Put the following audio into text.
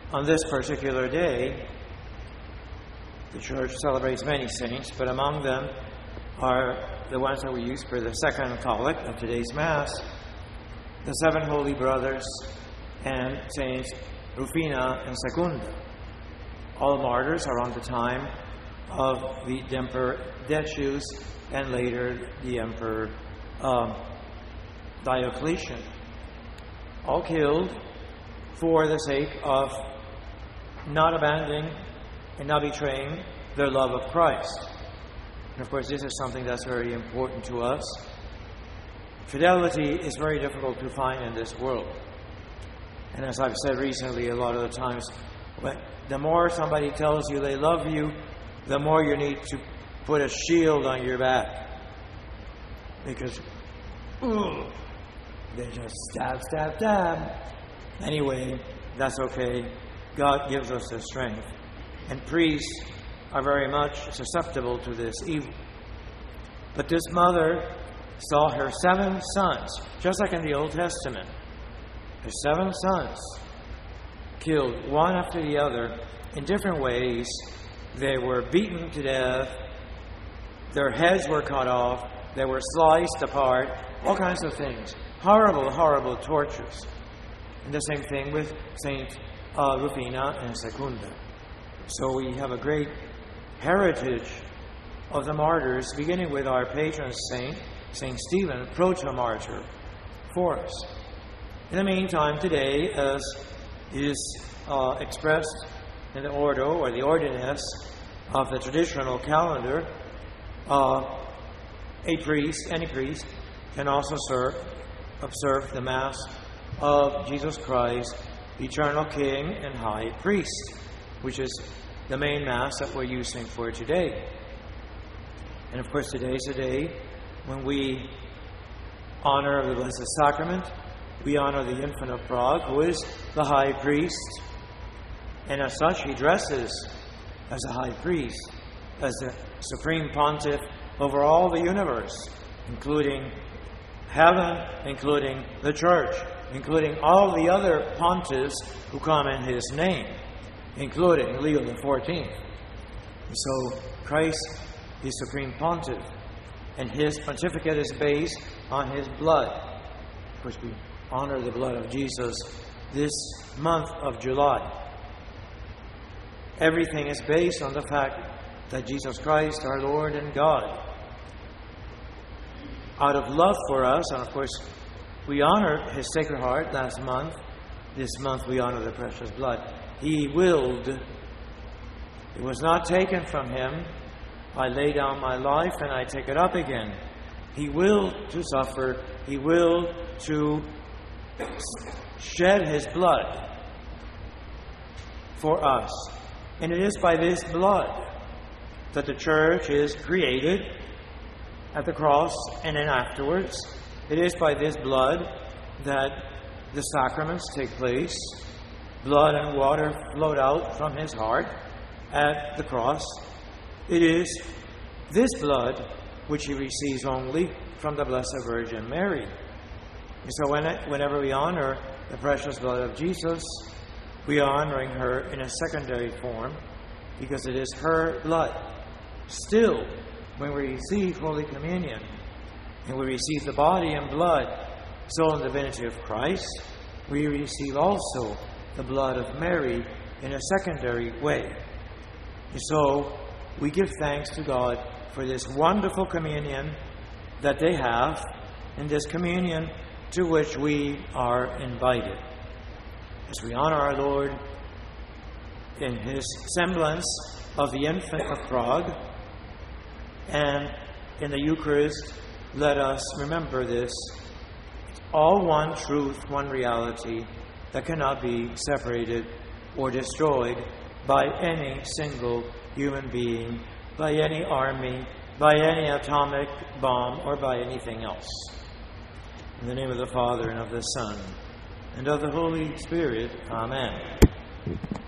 On this particular day, the Church celebrates many saints, but among them are the ones that we use for the second collect of today's Mass, the seven Holy Brothers and Saints Rufina and Secunda. All martyrs around the time of the Emperor Decius and later the Emperor Diocletian. All killed for the sake of not abandoning and not betraying their love of Christ. And of course, this is something that's very important to us. Fidelity is very difficult to find in this world. And as I've said recently, a lot of the times, the more somebody tells you they love you, the more you need to put a shield on your back. Because, they just stab. Anyway, that's okay. God gives us the strength. And priests are very much susceptible to this evil. But this mother saw her 7 sons, just like in the Old Testament. Her 7 sons killed one after the other in different ways. They were beaten to death. Their heads were cut off. They were sliced apart. All kinds of things. Horrible, horrible tortures. And the same thing with Saint Rufina and Secunda. So we have a great heritage of the martyrs, beginning with our patron saint, Saint Stephen, proto-martyr, for us. In the meantime, today, as is expressed in the Ordo or the Ordinance of the traditional calendar, any priest, can also observe the Mass of Jesus Christ, Eternal King and High Priest, which is the main Mass that we're using for today. And of course, today is a day when we honor the Blessed Sacrament. We honor the Infant of Prague, who is the High Priest. And as such, he dresses as a High Priest, as the Supreme Pontiff over all the universe, including heaven, including the Church, including all the other pontiffs who come in his name, including Leo XIV. So Christ is Supreme Pontiff, and his pontificate is based on his blood. Of course, we honor the blood of Jesus this month of July. Everything is based on the fact that Jesus Christ, our Lord and God, out of love for us, and of course, we honored his Sacred Heart last month. This month we honor the precious blood. He willed. It was not taken from him. I lay down my life and I take it up again. He willed to suffer. He willed to shed his blood for us. And it is by this blood that the Church is created at the cross and then afterwards. It is by this blood that the sacraments take place. Blood and water flowed out from his heart at the cross. It is this blood which he receives only from the Blessed Virgin Mary. And so whenever we honor the precious blood of Jesus, we are honoring her in a secondary form because it is her blood. Still, when we receive Holy Communion and we receive the body and blood, soul and divinity of Christ, we receive also the blood of Mary in a secondary way. And so we give thanks to God for this wonderful communion that they have, and this communion to which we are invited. As we honor our Lord in his semblance of the Infant of Prague, and in the Eucharist, let us remember this: all one truth, one reality that cannot be separated or destroyed by any single human being, by any army, by any atomic bomb, or by anything else. In the name of the Father, and of the Son, and of the Holy Spirit. Amen.